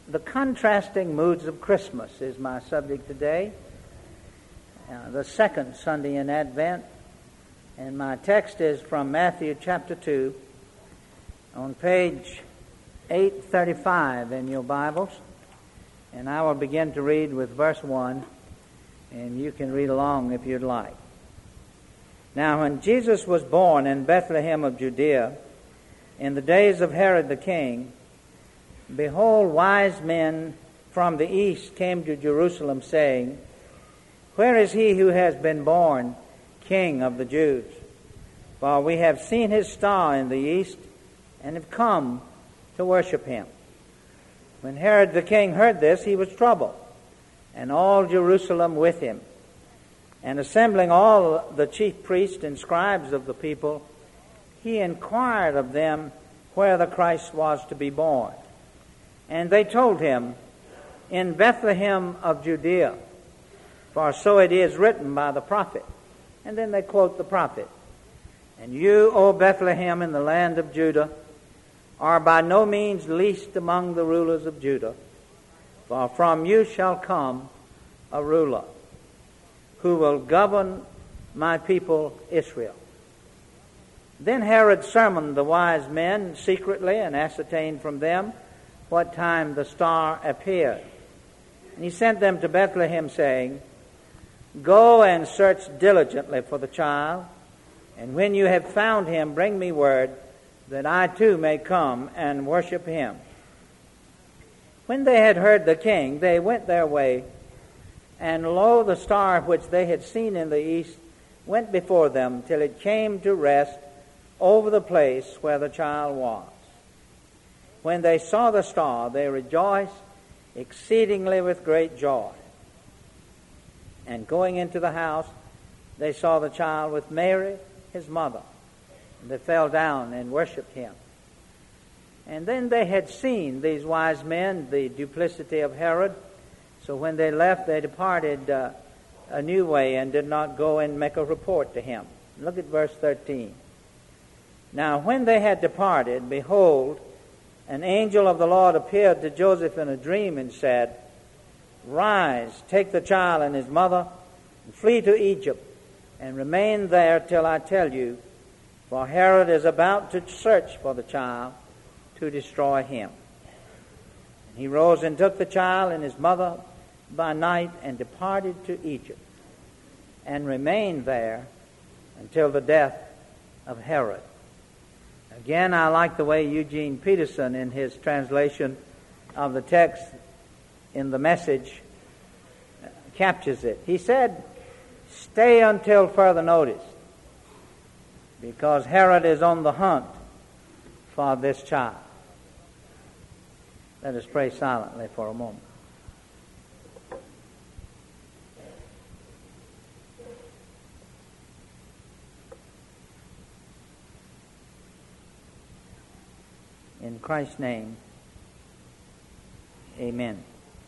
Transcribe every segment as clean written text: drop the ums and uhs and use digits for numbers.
The contrasting moods of Christmas is my subject today, the second Sunday in Advent, and my text is from Matthew chapter 2 on page 835 in your Bibles, and I will begin to read with verse 1, and you can read along if you'd like. Now when Jesus was born in Bethlehem of Judea, in the days of Herod the king, behold, wise men from the east came to Jerusalem, saying, Where is he who has been born King of the Jews? For we have seen his star in the east, and have come to worship him. When Herod the king heard this, he was troubled, and all Jerusalem with him. And assembling all the chief priests and scribes of the people, he inquired of them where the Christ was to be born. And they told him, In Bethlehem of Judea, for so it is written by the prophet. And then they quote the prophet. And you, O Bethlehem, in the land of Judah, are by no means least among the rulers of Judah, for from you shall come a ruler, who will govern my people Israel. Then Herod summoned the wise men secretly, and ascertained from them what time the star appeared. And he sent them to Bethlehem, saying, Go and search diligently for the child, and when you have found him, bring me word, that I too may come and worship him. When they had heard the king, they went their way, and lo, the star which they had seen in the east went before them, till it came to rest over the place where the child was. When they saw the star, they rejoiced exceedingly with great joy. And going into the house, they saw the child with Mary, his mother. And they fell down and worshipped him. And then they had seen, these wise men, the duplicity of Herod. So when they left, they departed a new way and did not go and make a report to him. Look at verse 13. Now when they had departed, behold, an angel of the Lord appeared to Joseph in a dream and said, Rise, take the child and his mother, and flee to Egypt, and remain there till I tell you, for Herod is about to search for the child to destroy him. And he rose and took the child and his mother by night and departed to Egypt, and remained there until the death of Herod. Again, I like the way Eugene Peterson, in his translation of the text in the Message, captures it. He said, Stay until further notice, because Herod is on the hunt for this child. Let us pray silently for a moment. In Christ's name, amen.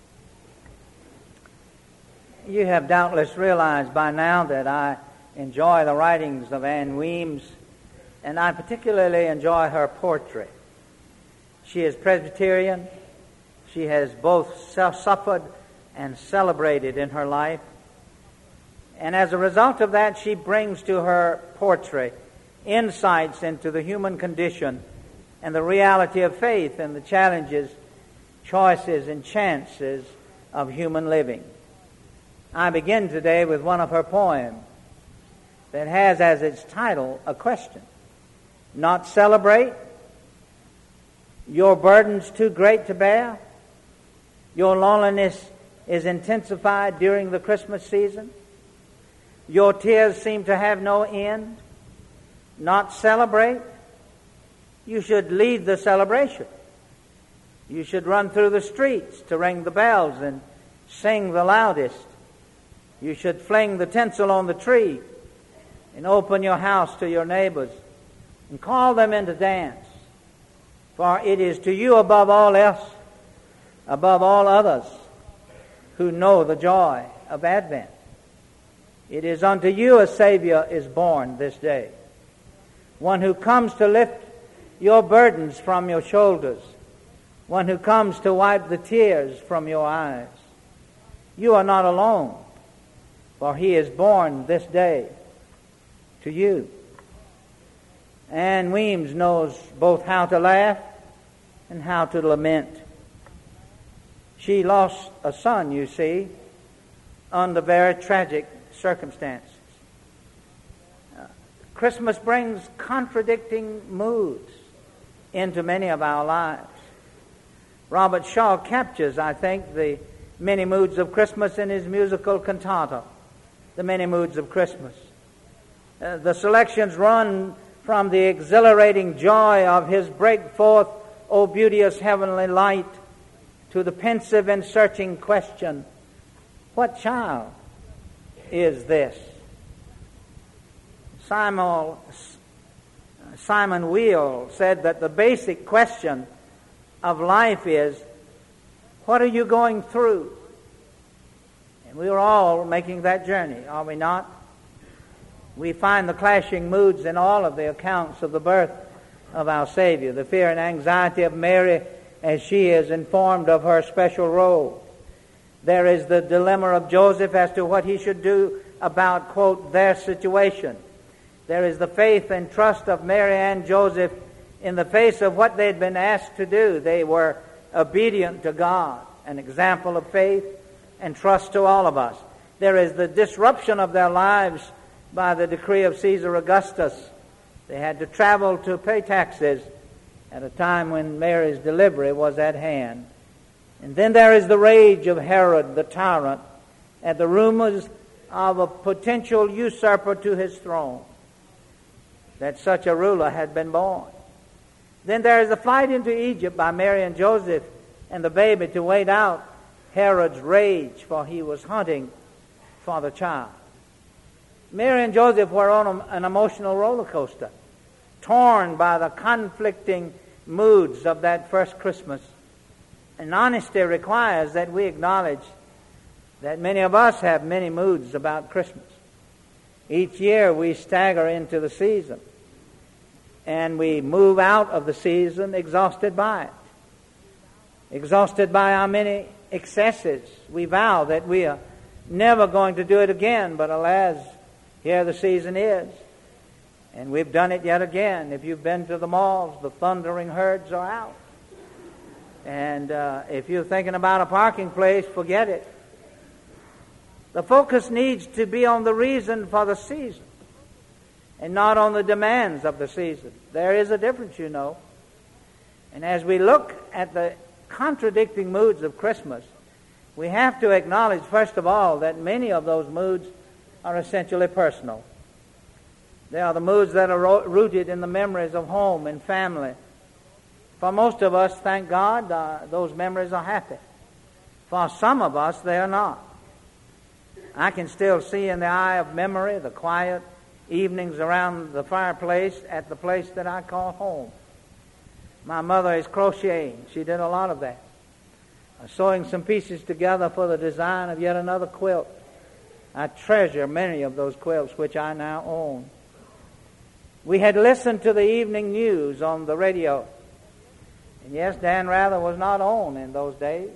You have doubtless realized by now that I enjoy the writings of Anne Weems, and I particularly enjoy her portrait. She is Presbyterian. She has both suffered and celebrated in her life. And as a result of that, she brings to her portrait insights into the human condition and the reality of faith and the challenges, choices, and chances of human living. I begin today with one of her poems that has as its title a question. Not celebrate? Your burden's too great to bear? Your loneliness is intensified during the Christmas season? Your tears seem to have no end? Not celebrate? You should lead the celebration. You should run through the streets to ring the bells and sing the loudest. You should fling the tinsel on the tree and open your house to your neighbors and call them in to dance. For it is to you above all else, above all others, who know the joy of Advent. It is unto you a Savior is born this day, one who comes to lift your burdens from your shoulders, one who comes to wipe the tears from your eyes. You are not alone, for he is born this day to you. Ann Weems knows both how to laugh and how to lament. She lost a son, you see, under very tragic circumstances. Christmas brings contradicting moods into many of our lives. Robert Shaw captures, I think, the many moods of Christmas in his musical cantata, The Many Moods of Christmas. The selections run from the exhilarating joy of his break forth, O beauteous heavenly light, to the pensive and searching question, what child is this? Simon Weil said that the basic question of life is, what are you going through? And we are all making that journey, are we not? We find the clashing moods in all of the accounts of the birth of our Savior, the fear and anxiety of Mary as she is informed of her special role. There is the dilemma of Joseph as to what he should do about, quote, their situation. There is the faith and trust of Mary and Joseph in the face of what they'd been asked to do. They were obedient to God, an example of faith and trust to all of us. There is the disruption of their lives by the decree of Caesar Augustus. They had to travel to pay taxes at a time when Mary's delivery was at hand. And then there is the rage of Herod the tyrant at the rumors of a potential usurper to his throne, that such a ruler had been born. Then there is the flight into Egypt by Mary and Joseph and the baby to wait out Herod's rage, for he was hunting for the child. Mary and Joseph were on an emotional roller coaster, torn by the conflicting moods of that first Christmas. And honesty requires that we acknowledge that many of us have many moods about Christmas. Each year we stagger into the season, and we move out of the season exhausted by it, exhausted by our many excesses. We vow that we are never going to do it again, but alas, here the season is. And we've done it yet again. If you've been to the malls, the thundering herds are out. And if you're thinking about a parking place, forget it. The focus needs to be on the reason for the season and not on the demands of the season. There is a difference, you know. And as we look at the contradicting moods of Christmas, we have to acknowledge, first of all, that many of those moods are essentially personal. They are the moods that are rooted in the memories of home and family. For most of us, thank God, those memories are happy. For some of us, they are not. I can still see in the eye of memory the quiet evenings around the fireplace at the place that I call home. My mother is crocheting. She did a lot of that. Sewing some pieces together for the design of yet another quilt. I treasure many of those quilts which I now own. We had listened to the evening news on the radio. And yes, Dan Rather was not on in those days.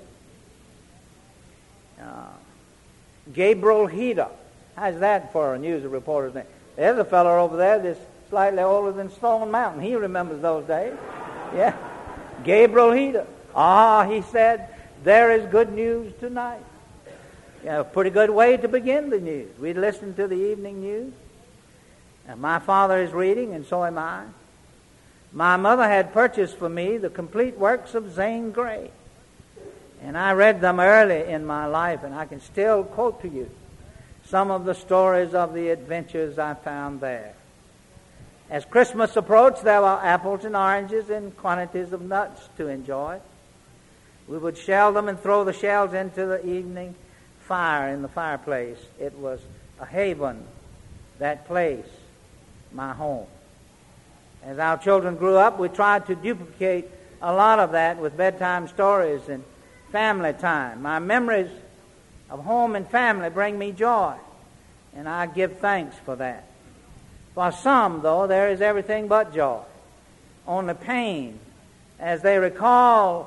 Gabriel Heder. How's that for a news reporter's name? There's a fellow over there that's slightly older than Stone Mountain. He remembers those days. Yeah. Gabriel Heder. He said, there is good news tonight. Yeah, a pretty good way to begin the news. We'd listen to the evening news. And my father is reading, and so am I. My mother had purchased for me the complete works of Zane Grey. And I read them early in my life, and I can still quote to you some of the stories of the adventures I found there. As Christmas approached, there were apples and oranges and quantities of nuts to enjoy. We would shell them and throw the shells into the evening fire in the fireplace. It was a haven, that place, my home. As our children grew up, we tried to duplicate a lot of that with bedtime stories and family time. My memories of home and family bring me joy, and I give thanks for that. For some, though, there is everything but joy, only pain, as they recall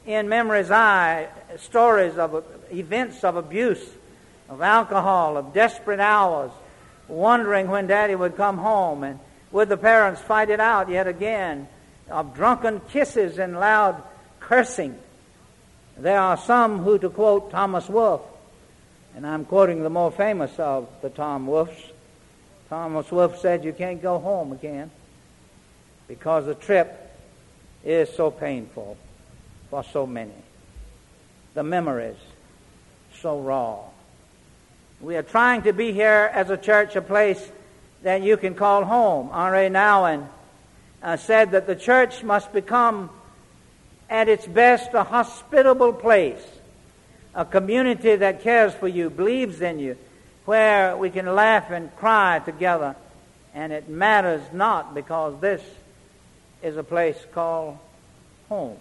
in memory's eye stories of events of abuse, of alcohol, of desperate hours, wondering when Daddy would come home, and would the parents fight it out yet again, of drunken kisses and loud cursing. There are some who, to quote Thomas Wolfe, and I'm quoting the more famous of the Tom Wolfes, Thomas Wolfe said, "You can't go home again because the trip is so painful for so many. The memories so raw." We are trying to be here as a church, a place that you can call home. Henri Nouwen said that the church must become, at its best, a hospitable place, a community that cares for you, believes in you, where we can laugh and cry together, and it matters not because this is a place called home.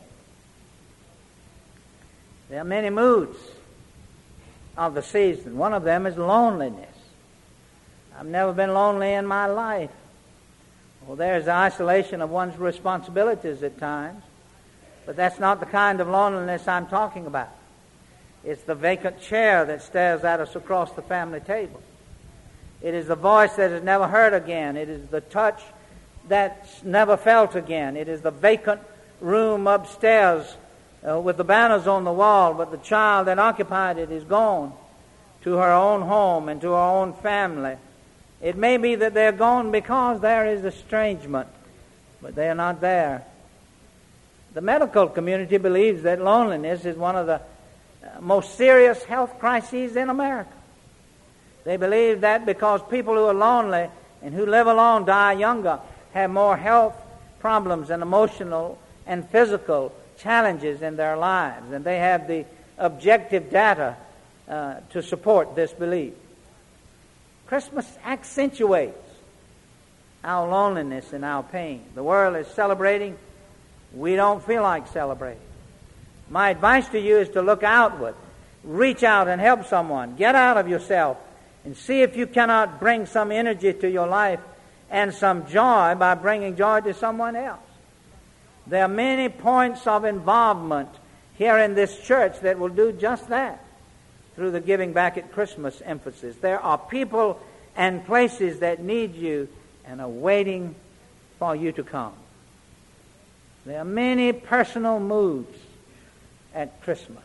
There are many moods of the season. One of them is loneliness. I've never been lonely in my life. Well, there's the isolation of one's responsibilities at times, but that's not the kind of loneliness I'm talking about. It's the vacant chair that stares at us across the family table. It is the voice that is never heard again. It is the touch that's never felt again. It is the vacant room upstairs with the banners on the wall, but the child that occupied it is gone to her own home and to her own family. It may be that they're gone because there is estrangement, but they are not there. The medical community believes that loneliness is one of the most serious health crises in America. They believe that because people who are lonely and who live alone die younger, have more health problems and emotional and physical challenges in their lives, and they have the objective data to support this belief. Christmas accentuates our loneliness and our pain. The world is celebrating. We don't feel like celebrating. My advice to you is to look outward. Reach out and help someone. Get out of yourself and see if you cannot bring some energy to your life and some joy by bringing joy to someone else. There are many points of involvement here in this church that will do just that through the Giving Back at Christmas emphasis. There are people and places that need you and are waiting for you to come. There are many personal moods at Christmas.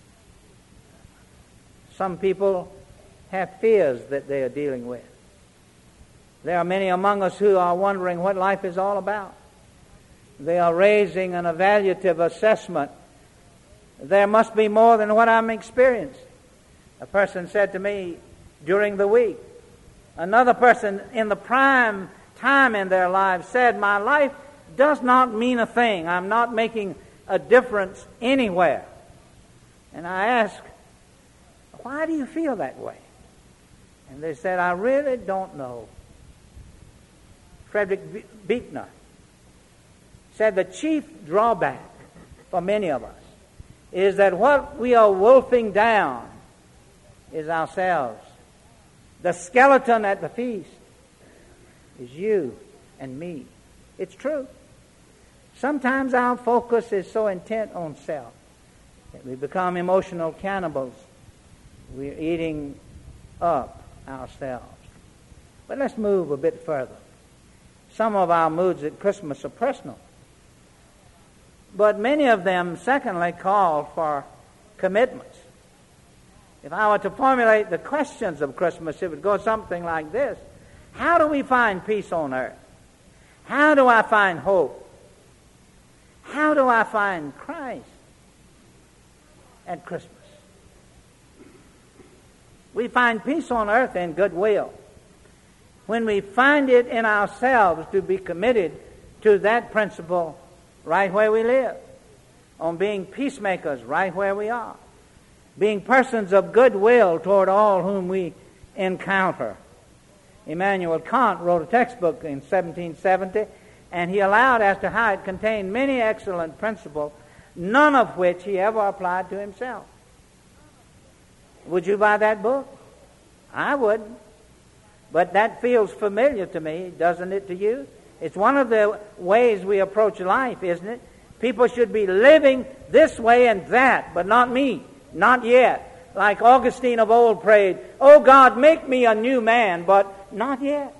Some people have fears that they are dealing with. There are many among us who are wondering what life is all about. They are raising an evaluative assessment. There must be more than what I'm experiencing. A person said to me during the week, another person in the prime time in their lives said, "My life does not mean a thing. I'm not making a difference anywhere." And I asked, "Why do you feel that way?" And they said, "I really don't know." Frederick Buechner said the chief drawback for many of us is that what we are wolfing down is ourselves. The skeleton at the feast is you and me. It's true. Sometimes our focus is so intent on self that we become emotional cannibals. We're eating up ourselves. But let's move a bit further. Some of our moods at Christmas are personal. But many of them, secondly, call for commitments. If I were to formulate the questions of Christmas, it would go something like this. How do we find peace on earth? How do I find hope? How do I find Christ at Christmas? We find peace on earth in goodwill. When we find it in ourselves to be committed to that principle right where we live, on being peacemakers right where we are, being persons of goodwill toward all whom we encounter. Immanuel Kant wrote a textbook in 1770, and he allowed as to how it contained many excellent principles, none of which he ever applied to himself. Would you buy that book? I wouldn't. But that feels familiar to me, doesn't it to you? It's one of the ways we approach life, isn't it? People should be living this way and that, but not me, not yet. Like Augustine of old prayed, "Oh God, make me a new man," but not yet.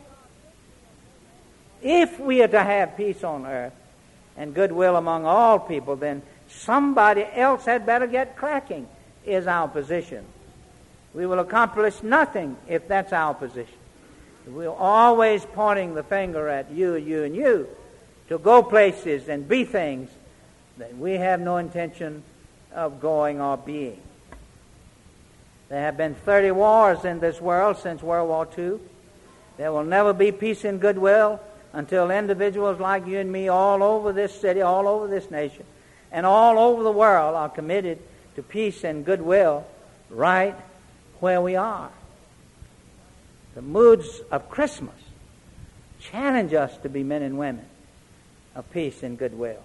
If we are to have peace on earth and goodwill among all people, then somebody else had better get cracking, is our position. We will accomplish nothing if that's our position. We're always pointing the finger at you, and you, to go places and be things that we have no intention of going or being. There have been 30 wars in this world since World War II. There will never be peace and goodwill until individuals like you and me all over this city, all over this nation, and all over the world are committed to peace and goodwill right where we are. The moods of Christmas challenge us to be men and women of peace and goodwill.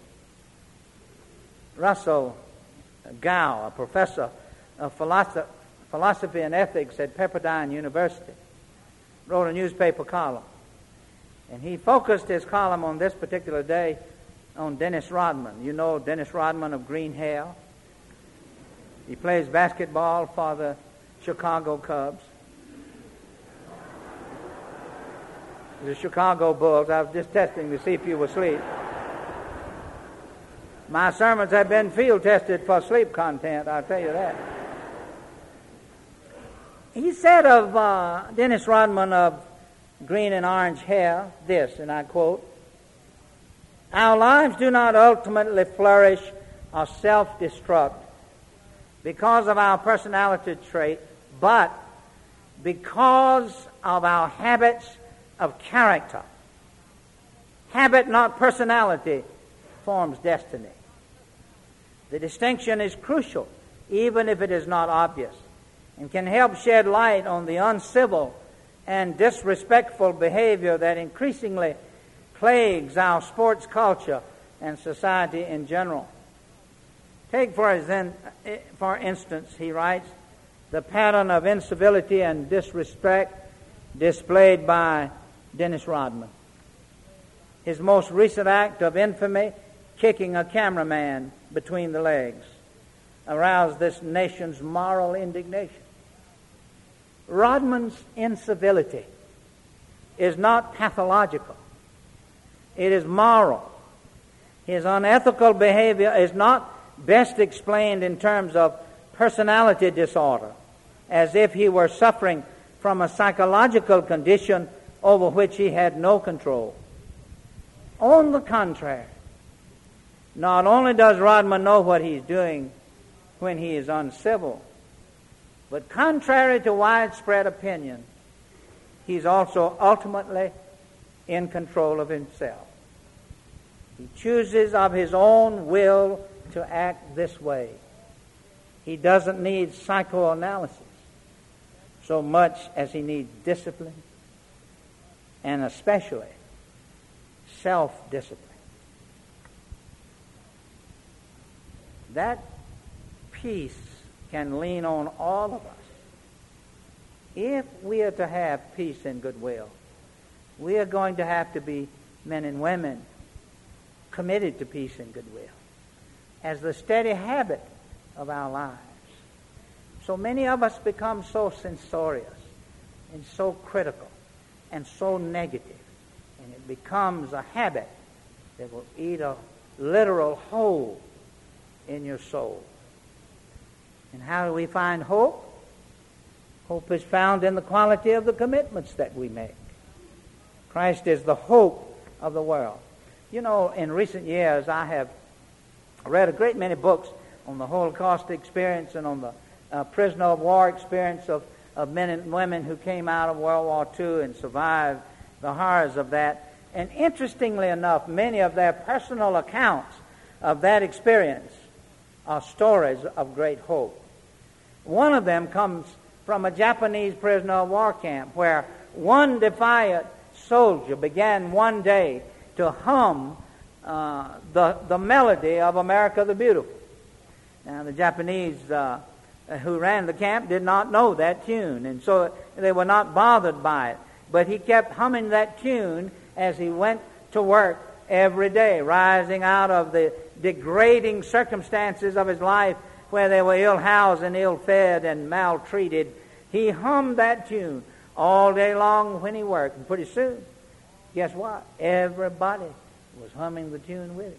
Russell Gow, a professor of philosophy and ethics at Pepperdine University, wrote a newspaper column. And he focused his column on this particular day on Dennis Rodman. You know Dennis Rodman of Green Hell. He plays basketball for the Chicago Cubs. The Chicago Bulls. I was just testing to see if you were asleep. My sermons have been field tested for sleep content, I'll tell you that. He said of Dennis Rodman of Green and Orange Hair this, and I quote, "Our lives do not ultimately flourish or self-destruct because of our personality trait, but because of our habits of character. Habit, not personality, forms destiny. The distinction is crucial, even if it is not obvious, and can help shed light on the uncivil and disrespectful behavior that increasingly plagues our sports culture and society in general. Take, for instance, he writes, the pattern of incivility and disrespect displayed by Dennis Rodman. His most recent act of infamy, kicking a cameraman between the legs, aroused this nation's moral indignation. Rodman's incivility is not pathological. It is moral. His unethical behavior is not best explained in terms of personality disorder, as if he were suffering from a psychological condition over which he had no control. On the contrary, not only does Rodman know what he's doing when he is uncivil, but contrary to widespread opinion, he's also ultimately in control of himself. He chooses of his own will to act this way. He doesn't need psychoanalysis so much as he needs discipline, and especially self-discipline. That peace can lean on all of us. If we are to have peace and goodwill, we are going to have to be men and women committed to peace and goodwill as the steady habit of our lives. So many of us become so censorious and so critical and so negative, and it becomes a habit that will eat a literal hole in your soul. And how do we find hope? Hope is found in the quality of the commitments that we make. Christ is the hope of the world. You know, in recent years, I have read a great many books on the Holocaust experience and on the prisoner of war experience of men and women who came out of World War II and survived the horrors of that. And interestingly enough, many of their personal accounts of that experience are stories of great hope. One of them comes from a Japanese prisoner of war camp where one defiant soldier began one day to hum the melody of America the Beautiful. Now, the Japanese who ran the camp did not know that tune, and so they were not bothered by it. But he kept humming that tune as he went to work every day, rising out of the degrading circumstances of his life where they were ill-housed and ill-fed and maltreated. He hummed that tune all day long when he worked. And pretty soon, guess what? Everybody was humming the tune with him.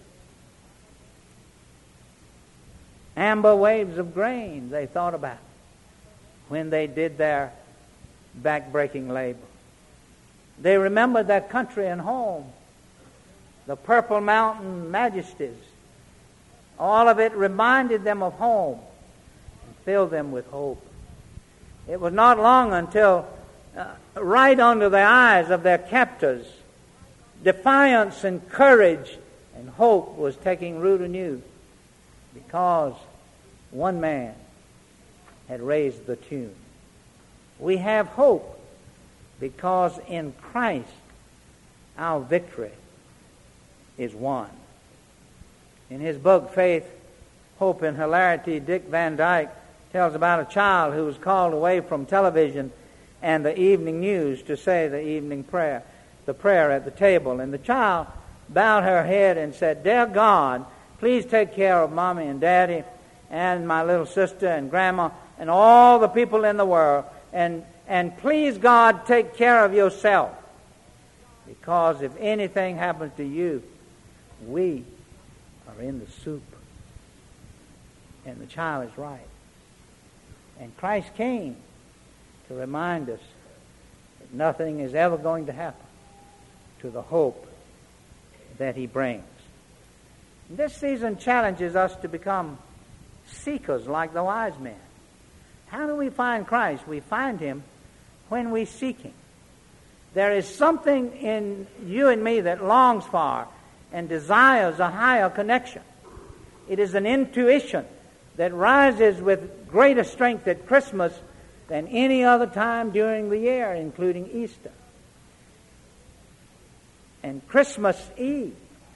Amber waves of grain they thought about when they did their back-breaking labor. They remembered their country and home, the Purple Mountain majesties. All of it reminded them of home and filled them with hope. It was not long until, right under the eyes of their captors, defiance and courage and hope was taking root anew, because one man had raised the tune. We have hope because in Christ our victory is won. In his book, Faith, Hope, and Hilarity, Dick Van Dyke tells about a child who was called away from television and the evening news to say the evening prayer, the prayer at the table. And the child bowed her head and said, "Dear God, please take care of Mommy and Daddy and my little sister and Grandma and all the people in the world. And please, God, take care of yourself. Because if anything happens to you, we are in the soup." And the child is right. And Christ came to remind us that nothing is ever going to happen to the hope that he brings. And this season challenges us to become seekers like the wise men. How do we find Christ? We find him when we seek him. There is something in you and me that longs for and desires a higher connection. It is an intuition that rises with greater strength at Christmas than any other time during the year, including Easter. And Christmas Eve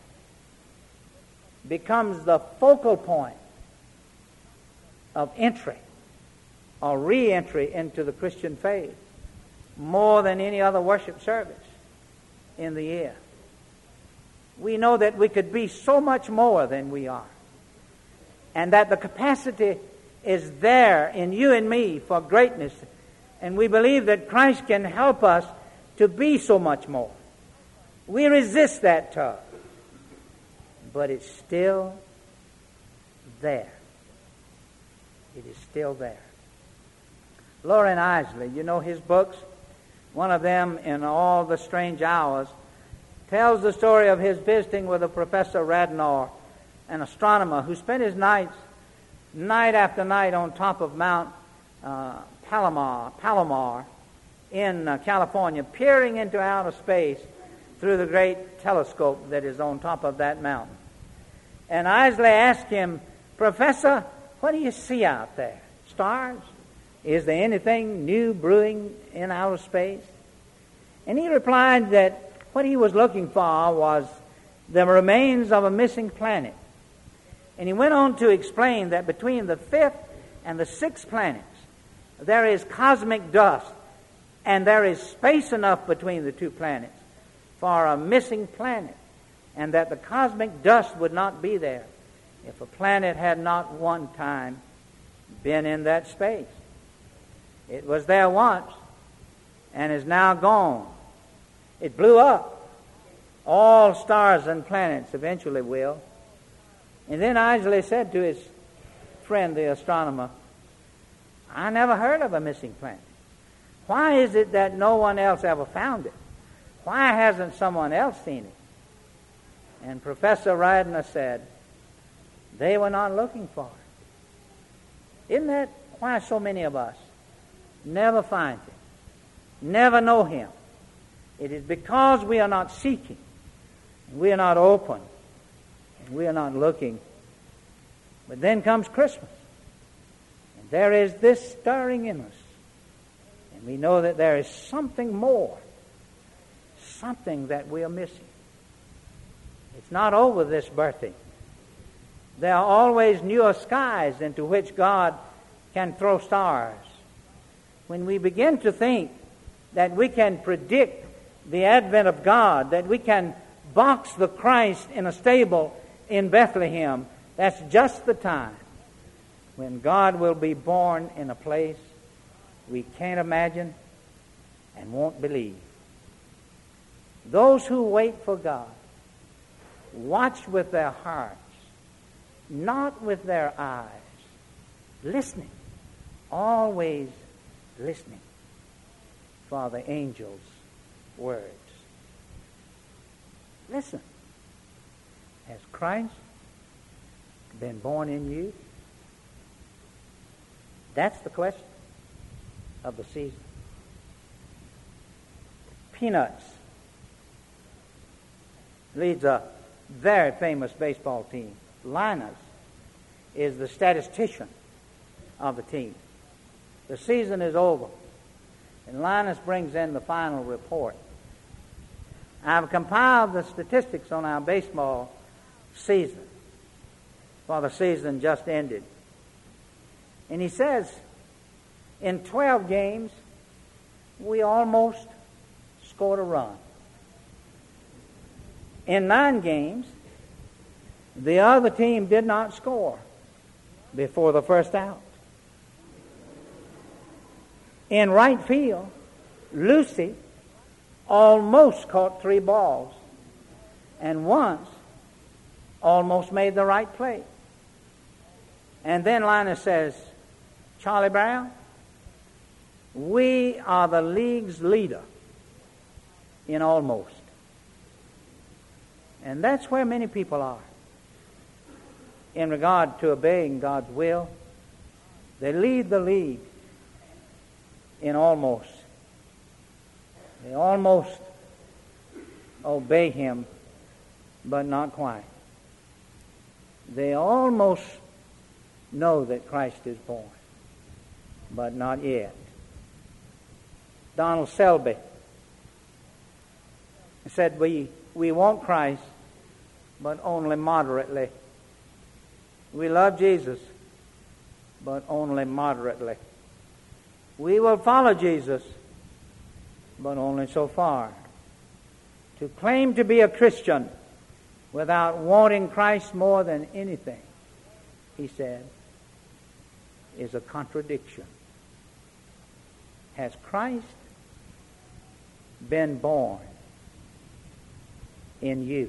becomes the focal point of entry or re-entry into the Christian faith more than any other worship service in the year. We know that we could be so much more than we are, and that the capacity is there in you and me for greatness, and we believe that Christ can help us to be so much more. We resist that tug, but it's still there. It is still there. Loren Eiseley, you know his books? One of them, In All the Strange Hours, tells the story of his visiting with a Professor Radnor, an astronomer who spent his nights, night after night, on top of Mount Palomar in California, peering into outer space through the great telescope that is on top of that mountain. And Eiseley asked him, "Professor, what do you see out there? Stars? Is there anything new brewing in outer space?" And he replied that what he was looking for was the remains of a missing planet. And he went on to explain that between the fifth and the sixth planets, there is cosmic dust, and there is space enough between the two planets for a missing planet, and that the cosmic dust would not be there if a planet had not one time been in that space. It was there once and is now gone. It blew up. All stars and planets eventually will. And then Eiseley said to his friend, the astronomer, "I never heard of a missing planet. Why is it that no one else ever found it? Why hasn't someone else seen it?" And Professor Radnor said, "They were not looking for it." Isn't that why so many of us never find him, never know him? It is because we are not seeking, and we are not open, and we are not looking. But then comes Christmas, and there is this stirring in us, and we know that there is something more, something that we are missing. It's not over, this birthing. There are always newer skies into which God can throw stars. When we begin to think that we can predict the advent of God, that we can box the Christ in a stable in Bethlehem, that's just the time when God will be born in a place we can't imagine and won't believe. Those who wait for God watch with their hearts, not with their eyes, listening, always listening for the angel's words. Listen. Has Christ been born in you? That's the question of the season. Peanuts leads a very famous baseball team. Linus is the statistician of the team. The season is over, and Linus brings in the final report. I've compiled the statistics on our baseball season, for the season just ended. And he says, in 12 games, we almost scored a run. In 9 games, the other team did not score before the first out. In right field, Lucy almost caught 3 balls and once almost made the right play. And then Linus says, Charlie Brown, we are the league's leader in almost. And that's where many people are in regard to obeying God's will. They lead the league in almost. They almost obey Him, but not quite. They almost know that Christ is born, but not yet. Donald Selby said, we want Christ, but only moderately. We love Jesus, but only moderately. We will follow Jesus, but only so far. To claim to be a Christian without wanting Christ more than anything, he said, is a contradiction. Has Christ been born in you?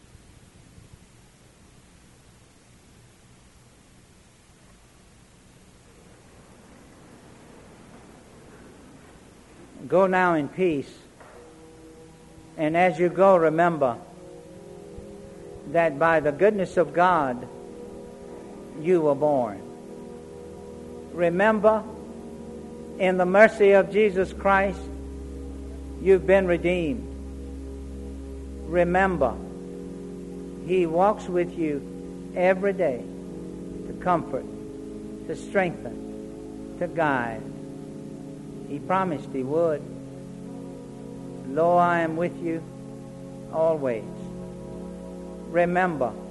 Go now in peace. And as you go, remember that by the goodness of God, you were born. Remember, in the mercy of Jesus Christ, you've been redeemed. Remember, He walks with you every day to comfort, to strengthen, to guide. He promised He would. Lo, I am with you always. Remember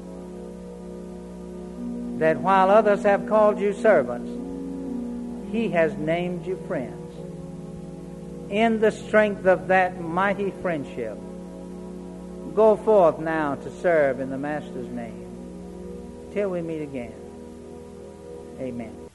that while others have called you servants, He has named you friends. In the strength of that mighty friendship, go forth now to serve in the Master's name. Till we meet again. Amen.